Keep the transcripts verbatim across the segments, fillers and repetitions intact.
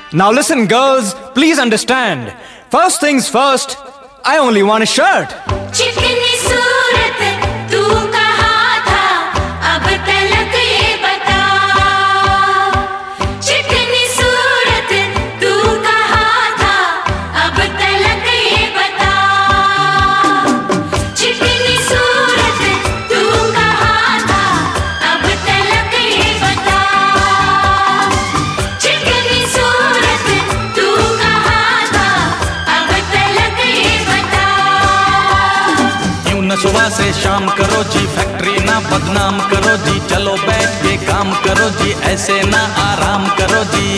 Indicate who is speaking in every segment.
Speaker 1: Now listen girls, please understand. First things first, I only want a shirt.
Speaker 2: चिकनी सूरत तू कहाँ था, अब तलक ये बता। चिकनी सूरत तू कहाँ था, अब तलक ये बता। चिकनी सूरत तू कहाँ था, अब तलक ये बता। चिकनी सूरत तू कहाँ था, अब तलक ये बता।
Speaker 3: न सुबह से शाम करो जी, फैक्ट्री ना बदनाम करो जी, चलो बैठ के काम करो जी, ऐसे ना आराम करो जी।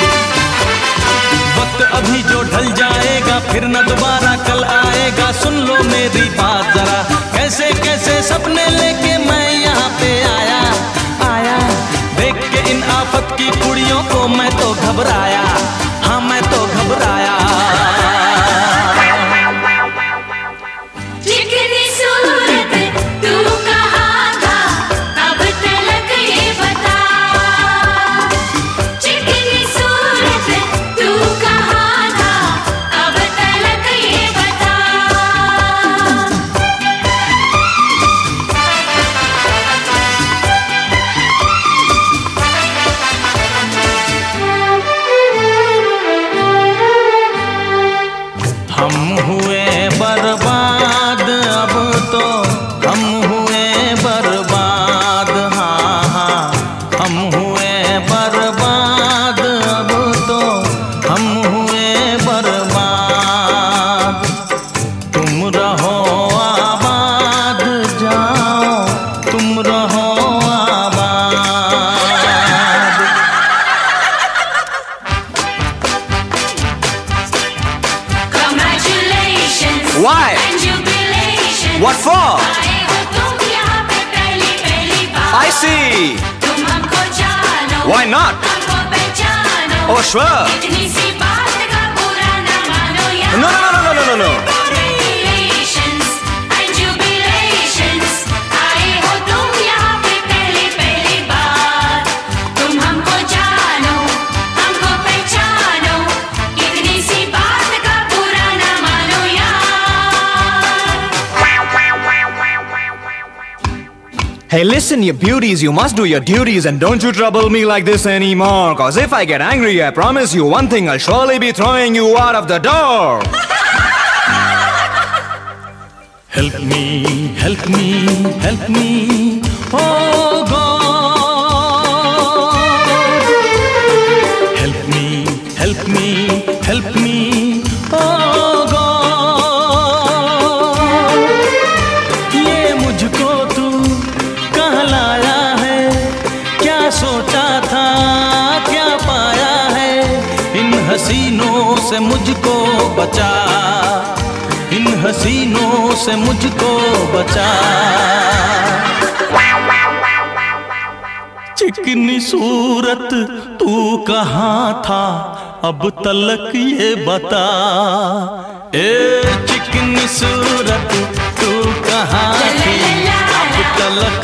Speaker 3: वक्त अभी जो ढल जाएगा फिर न दोबारा कल आएगा, सुन लो मेरी बात जरा, कैसे कैसे सपने लेके मैं यहाँ पे आया आया। देख के इन आफत की कुड़ियों को मैं तो घबराया, हाँ मैं तो घबराया।
Speaker 2: चिकनी सूरत तू कहाँ था, अब तलक ये बता। चिकनी सूरत तू कहाँ था, अब तलक ये बता।
Speaker 3: हम हुए बर्बाद अब तो, हम हुए बर्बाद, हाँ हाँ हम हुए बर्बाद अब तो, हम हुए बर्बाद। तुम रहो आबाद, जाओ तुम रहो आबाद।
Speaker 2: Congratulations
Speaker 1: Why?
Speaker 2: and jubilations.
Speaker 1: What for?
Speaker 2: आए हो तुम यहाँ पे पहली पहली बार।
Speaker 1: I see.
Speaker 2: तुम हमको जानो,
Speaker 1: Why not?
Speaker 2: हमको पहचानो।
Speaker 1: Oh sure.
Speaker 2: इतनी सी बात का बुरा न मानो यार।
Speaker 1: No no no no no no no.
Speaker 2: Congratulations and jubilations. आए हो तुम यहाँ पे पहली पहली बार। तुम हमको जानो, हमको पहचानो। इतनी सी बात का बुरा न मानो यार।
Speaker 1: Hey listen you beauties, you must do your duties and don't you trouble me like this anymore. Cause if I get angry, I promise you one thing, I'll surely be throwing you out of the door.
Speaker 3: Help me, help me, help me, oh God. Help me, help me, help me, oh God. ये मुझको तू कहाँ लाया है, क्या सोचा था, क्या पाया है, इन हसीनों से मुझको बचा, इन हसीनों से मुझको बचा। चिकनी सूरत तू कहाँ था, अब तलक ये बता। ए चिकनी सूरत तू कहाँ थी, अब तलक